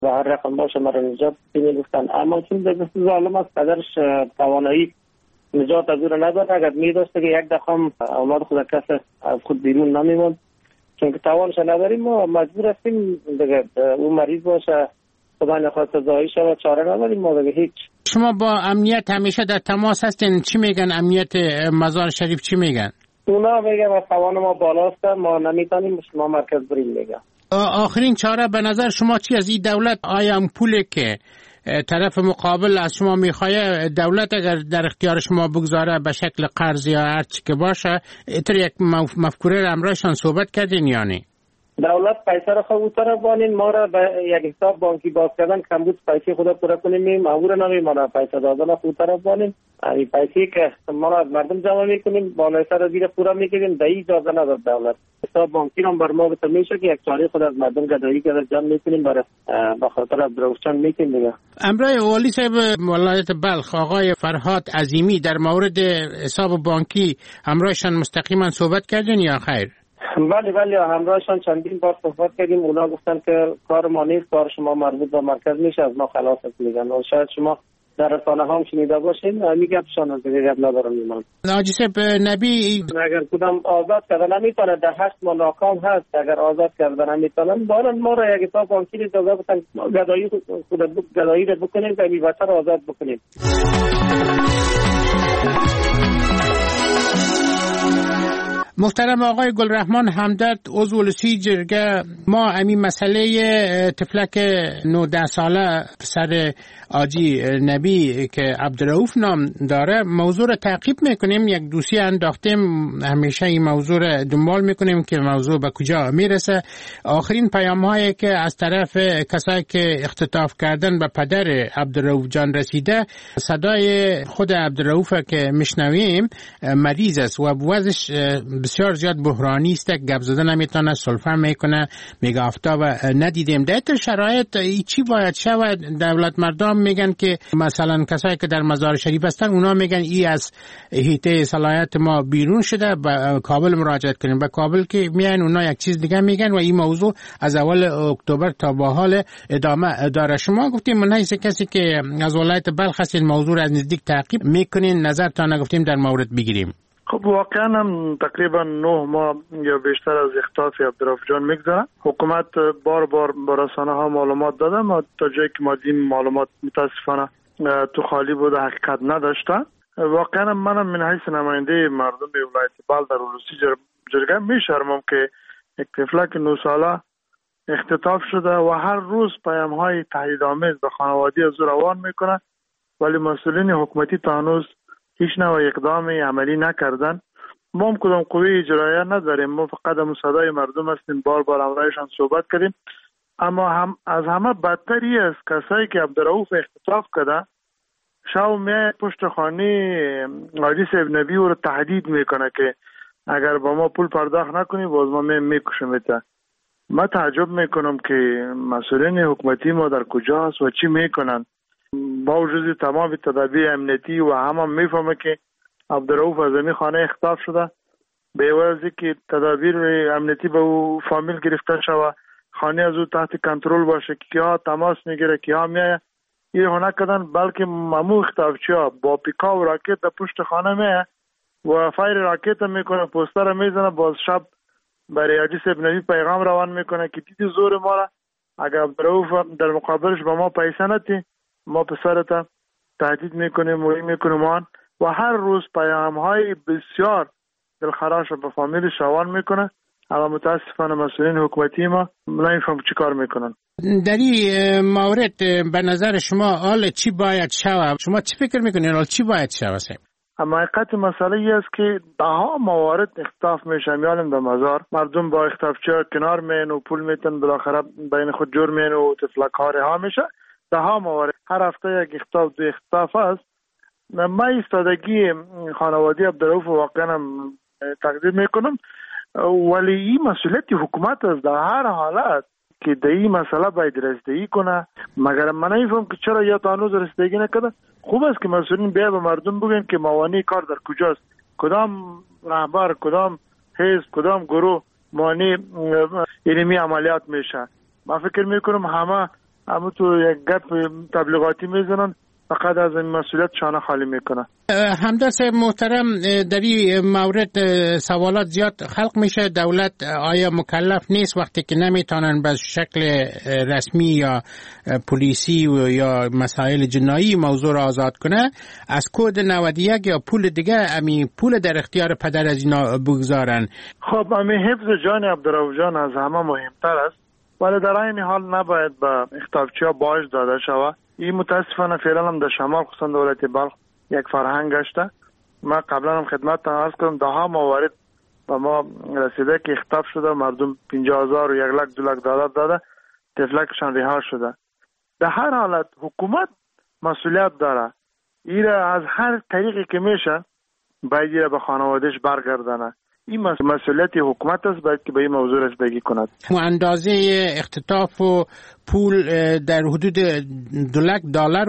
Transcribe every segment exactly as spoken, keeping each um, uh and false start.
و هر رقم باشه مرا نجات بدین گفتن. اما چون دست ظالم است قدرش توانایی نجات از او را نداره. اگر می داشته که یک دقیقه اولاد خود کس از خود بیرون نمیموند، چون که توانش نداریم ما مجبور هستیم دیگه اون مریض باشه خدا نخواست زایی شود چاره نداریم ما دیگه هیچ. شما با امنیت همیشه در تماس هستین؟ چی میگن امنیت مزار شریف چی میگن؟ اونا میگن از توان ما بالاست ما نمیتونیم شما مرکز بریم میگن. آخرین چاره به نظر شما چی از این دولت؟ آیا اون پولی که طرف مقابل از شما میخواه دولت اگر در اختیار شما بگذاره به شکل قرض یا هر چی که باشه اتر یک مفکوره امرایشان صحبت کردین یا نه؟ دولت پیسه را خود طرف بانین ما را به یک حساب بانکی باز کردن کمبود پیسه خود پورا کنیم ما را نمی ما را پیسه دادن خود طرف بانین این پیسه که ما را مردم جمع میکنیم بالای سر زیر پورا میکنیم در این اجازه نداد دولت. حساب بانکی را بر ما بتا میشه که یک چاره خود از مردم گدایی که جمع میکنیم برای به خاطر عبدالرؤوف میکنیم دیگه. امرای والی صاحب ولایت بلخ آقای فرهاد عظیمی در مورد حساب بانکی همراهشان مستقیما صحبت کردین یا خیر؟ بله بله همراهشان چندین بار صحبت کردیم. اونا گفتن که کار ما نیست، کار شما مربوط به مرکز میشه از ما خلاص میگن و شاید شما در رسانه هم شنیده باشین میگفتشان از دیگه ندارم میمان. ناجی صاحب نبی اگر کدام آزاد کردن نمیتونه در هشت ماه ناکام هست اگر آزاد کردن نمیتونن بارن ما را یک حساب بانکی اجازه بدن گدایی خود گدایی رو بکنیم و این بچه را آزاد بکنیم. محترم آقای گلرحمان همدرد عضو ولسی جرگه، ما امی مسئله طفلک نوده ساله پسر آجی نبی که عبدالرؤوف نام داره موضوع را تعقیب میکنیم. یک دوسیه انداختیم، همیشه این موضوع را دنبال میکنیم که موضوع به کجا میرسه. آخرین پیام هایی که از طرف کسایی که اختطاف کردن به پدر عبدالرؤوف جان رسیده، صدای خود عبدالرؤوف که میشنویم مریض است و وضعش بسیار زیاد بحرانی است، گپ زدن نمیتونه، سلفه میکنه، میگه آفتاب ندیدیم. در این شرایط چی باید شود؟ دولت مردم میگن که مثلا کسایی که در مزار شریف هستن اونا میگن ای از حیطه صلاحیت ما بیرون شده، به کابل مراجعه کنیم. به کابل که میان اونا یک چیز دیگه میگن و این موضوع از اول اکتبر تا به حال ادامه داره. شما گفتیم من هیچ کسی که از ولایت بلخ هستین موضوع از نزدیک تعقیب میکنین، نظرتان گفتیم در مورد بگیریم. خب واقعا هم تقریبا نه ماه یا بیشتر از اختطاف عبدالرؤوف جان میگذره. حکومت بار بار با رسانه ها معلومات داده، ما تا جایی که ما دیم معلومات متاسفانه تو خالی بود، حقیقت نداشته. واقعا منم من حیث نماینده مردم ولایت بلخ در ولسی جرگه میشرمم که یک طفلک نه ساله اختطاف شده و هر روز پیام های تهدیدآمیز به خانواده از او روان میکنه، ولی مسئولین حکومتی تا هنوز هیچ نوع اقدامی عملی نکردن. ما هم کدام قوی اجرایه نداریم، ما فقط هم صدای مردم هستیم، بار بار امرایشان صحبت کردیم. اما هم از همه بدتری است کسایی که عبدالرؤوف اختطاف کرده شاو میای پشت خانه حاجی صاحب نبی رو تهدید میکنه که اگر با ما پول پرداخت نکنی باز ما میکشمت. ما تعجب میکنم که مسئولین حکومتی ما در کجا هست و چی میکنن. با وجود تمام تدابیر امنیتی و همه میفهمه که عبدالرؤوف از این خانه اختطاف شده، به عوضی که تدابیر امنیتی به او فامیل گرفته شده، خانه از او تحت کنترل باشه، کیا تماس میگیره کیا میایه، این هنر کردن. بلکه ممو اختطافچی ها با پیکا و راکت در پشت خانه میایه و فایر راکت میکنه، پوستر میزنه، باز شب برای حاجی صاحب نبی پیغام روان میکنه که دیدی زور ما را، اگر عبدالرؤوف در مقابلش به ما پیسه نتی ما پسرتا تهدید میکنیم، موری میکنیم آن و هر روز پیام های بسیار دلخراش به فامیلش روان میکنه. اما متاسفانه مسئولین حکومتی ما نمیفهم چی کار میکنن. در این مورد به نظر شما حال چی باید شود؟ شما چی فکر میکنین حال چی باید شود؟ اما حقیقت مسئله ای است که ده ها موارد اختطاف میشه، میالیم در مزار، مردم با اختطافچی کنار مین و پول میتن، بالاخره بین خود جور مین و تفلک ها رها میشه. ده ها موارد، هر هفته یک اختطاف دو اختطاف است. من ایستادگی خانواده عبدالرؤوف واقعا تقدیر میکنم، ولی این مسئولیت حکومت است در هر حالت که در این مسئله باید رسیدگی کنه. مگر من نمیفهم که چرا یا تا هنوز رسیدگی نکرده. خوب است که مسئولین بیا به مردم بگن که موانع کار در کجاست، کدام رهبر، کدام حزب، کدام گروه مانع اینمی عملیات میشه. من فکر میکنم همه اما تو یک گپ تبلیغاتی میزنن، فقط از این مسئولیت شانه خالی میکنه. همدرد محترم، در این مورد سوالات زیاد خلق میشه. دولت آیا مکلف نیست وقتی که نمیتونن به شکل رسمی یا پلیسی و یا مسائل جنایی موضوع را آزاد کنه، از کد نود و یک یا پول دیگه امی پول در اختیار پدر از اینا بگذارن؟ خب امی حفظ جان عبدالرؤوف جان از همه مهمتر است، ولی در این حال نباید به اختطافچی‌ها باج داده شود. این متاسفانه فعلا هم در شمال خصوصا دولت بلخ یک فرهنگ گشته. ما قبلا هم خدمت عرض کردم ده ها موارد و ما رسیده که اختطاف شده، مردم پنجاه هزار و یک لک دو لک داده داده تفلکشان رها شده. در هر حالت حکومت مسئولیت داره، ایره از هر طریقی که میشه باید ایره به خانوادهش برگردانه. این مسئولیت حکومت است، باید که به این موضوع رسیدگی کند. اندازه اختطاف و پول در حدود دو لک دلار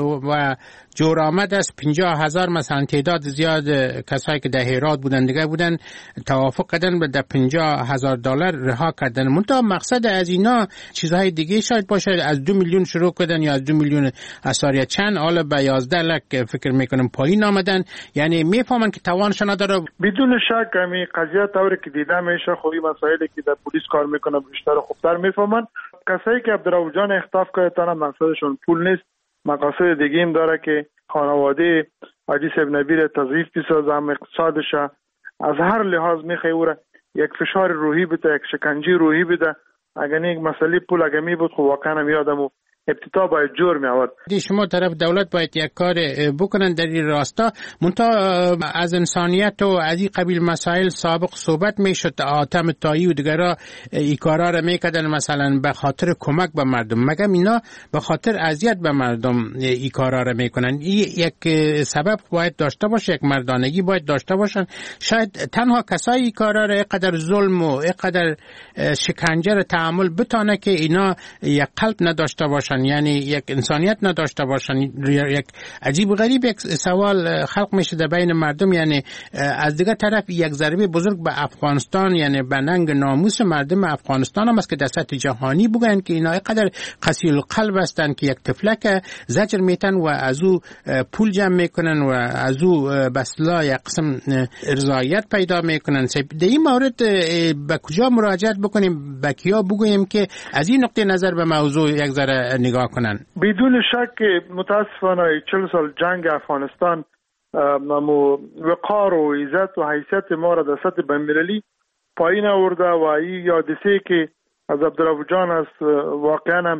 و جور آمد از پنجاه هزار، مثلا تعداد زیاد کسایی که در هرات بودن دیگه بودن توافق کردن به در پنجاه هزار دلار رها کردن. منتها مقصد از اینا چیزهای دیگه شاید باشه، از دو میلیون شروع کردن یا از دو میلیون اثاریه چند حالا به یازده لک فکر میکنم پایین آمدن، یعنی میفهمن که توانشون نداره. بدون شک همین قضیه طوری که دیده میشه، خوبی مسائلی که در پلیس کار میکنه بیشتر خوبتر میفهمن. کسایی که عبدالرؤوف جان اختطاف کردن مقصدشون پول نیست، مقاصد دیگه هم داره که خانواده حاجی صاحب نبی را تضعیف بسازه، هم اقتصادش از هر لحاظ میخوره یک فشار روحی بده، یک شکنجه روحی بده. اگر یک مسئله پول اگر می بود خب واقعا هم یادمو ابتدا باید جور می آورد. شما طرف دولت باید یک کار بکنن در این راستا. منتها از انسانیت و از این قبیل مسائل سابق صحبت میشد، آتم تایی و دیگرها این کارا را میکردن مثلا به خاطر کمک به مردم، مگم اینا به خاطر اذیت به مردم این کارا را میکنن؟ این یک سبب باید داشته باشه، یک مردانگی باید داشته باشن. شاید تنها کسایی این کارا را اینقدر ظلم و اینقدر شکنجه را تحمل بتونه که اینا یک قلب نداشته باشن، یعنی یک انسانیت نداشته باشن. یک عجیب غریب یک سوال خلق میشه در بین مردم، یعنی از دیگه طرف یک ضربه بزرگ به افغانستان، یعنی به ننگ ناموس مردم افغانستان هم است که در سطح جهانی بگن که اینا اینقدر قسی القلب هستن که یک تفلک زجر میتن و از او پول جمع میکنن و از او بسلا یک قسم ارضایت پیدا میکنن. در این مورد به کجا مراجعت بکنیم، به کیا بگوییم که از این نقطه نظر به موضوع یک ذره نگاه کنن؟ بدون شک متاسفانه چهل سال جنگ افغانستان مو وقار و عزت و حیثیت ما را در سطح بین‌المللی پایین آورده و این حادثه که از عبدالرؤوف جان است واقعا هم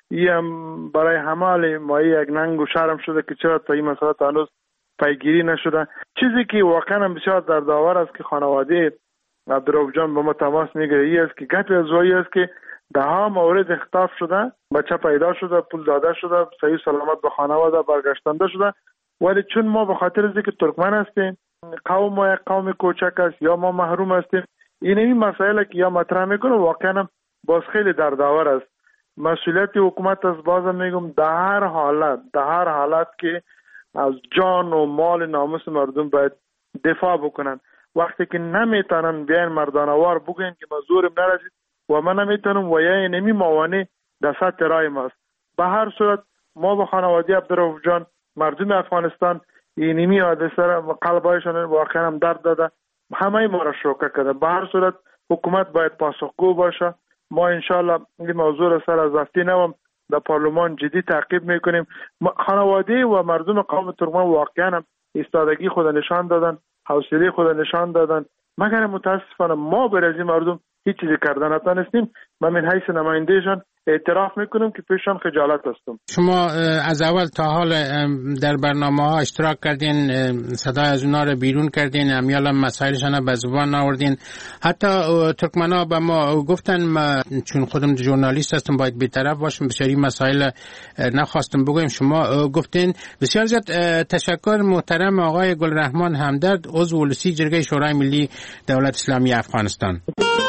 این برای همه ما یک ننگ و شرم شده که چرا تا این مسئله هنوز پیگیری نشده. چیزی که واقعا هم بسیار دردآور است که خانواده عبدالرؤوف جان با ما تماس میگیره این است که گپ از وایی است که ده ها مورد اختطاف شده، بچه پیدا شده، پول داده شده، صحیح سلامت به خانواده برگشتنده شده، ولی چون ما به خاطر از اینکه ترکمن هستیم، قوم ما یک قوم کوچک است یا ما محروم هستیم، این این مسائل که یا مطرح میکنه واقعا باز خیلی دردآور است. مسئولیت حکومت است، بازم میگم در هر حالت در هر حالت که از جان و مال ناموس مردم باید دفاع بکنن. وقتی که نمیتونن بیان مردانوار بگن که مزورم نرسید و من نمیتونم و یا نمی موانع در سطح رای ماست. به هر صورت ما با خانواده عبدالرؤوف جان مردم افغانستان اینمی حادثه را قلبایشان واقعا هم درد داده، همه ما را شوکه کرده. به هر صورت حکومت باید پاسخگو باشه. ما انشالله این موضوع را سر از هفته نوم در پارلمان جدی تعقیب میکنیم. خانواده و مردم قوم ترکمن واقعا هم ایستادگی خود نشان دادن، حوصله خود نشان دادن، مگر متاسفانه ما برای مردم هیچ چیزی کردن نتونستیم. من من حیث نمایندهشان اعتراف میکنم که پیشان خجالت هستم. شما از اول تا حال در برنامه ها اشتراک کردین، صدای از اونا رو بیرون کردین، امیالا مسائلشان به زبان آوردین. حتی ترکمنا به ما گفتن، ما چون خودم ژورنالیست هستم باید بی‌طرف باشم، بسیاری مسائل نخواستم بگویم، شما گفتین. بسیار زیاد تشکر محترم آقای گلرحمان همدرد، عضو ولسی جرگه شورای ملی دولت اسلامی افغانستان.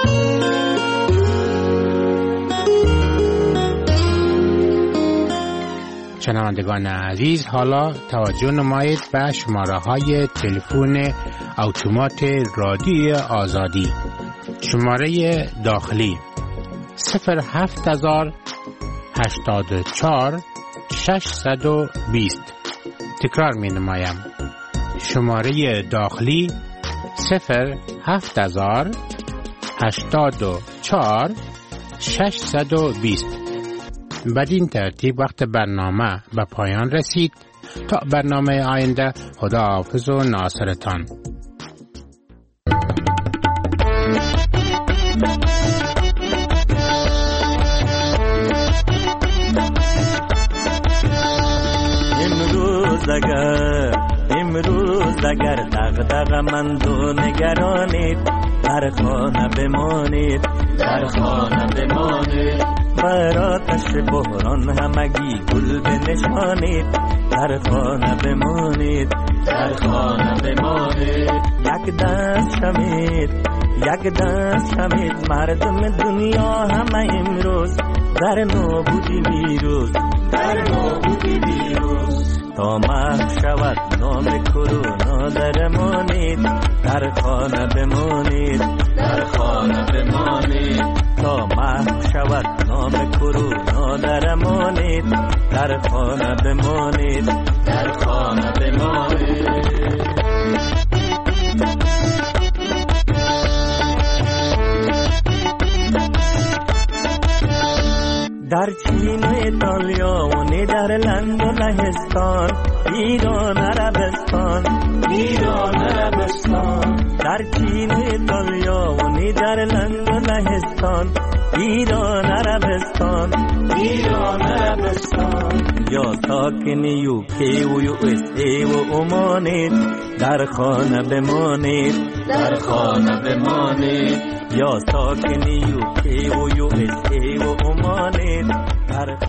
شنوندگان عزیز، حالا توجه نمایید به شماره های تلفن اتومات رادیوی آزادی. شماره داخلی صفر هفت هزار هشتاد و چهار ششصد و بیست. تکرار می نمایم. شماره داخلی صفر هفت هزار هشتاد و چهار ششصد و بیست. بدین ترتیب وقت برنامه به پایان رسید. تا برنامه آینده، خداحافظ و ناصرتان. امروز اگر امروز اگر دغدغه مند و نگرانید، در خانه بمانید، در خانه بمانید. بر آتش بحران همگی گل بنشانید، در خانه بمانید، در خانه بمانید. یک دست شمید، یک دست شمید، مردم دنیا همه امروز در نابودی ویروس، در نابودی ویروس. تا محو شود نام کرونا درمانید، در خانه بمانید، در خانه بمانید. تا محو شود نام کرونا درمانید، در خانه بمانید، در خانه بمانید. در چین و ایتالیا و نیدرلند و لهستان، ایران عربستان، ایران عربستان. در چین و ایتالیا و نیدرلند و لهستان، ایران عربستان، ایران عربستان. یا ساکن یوکی و یو اس ای و عمانید، در خانه بمانید، در خانه بمانید. یا ساکن یوکی و یو اس ای و عمانید، در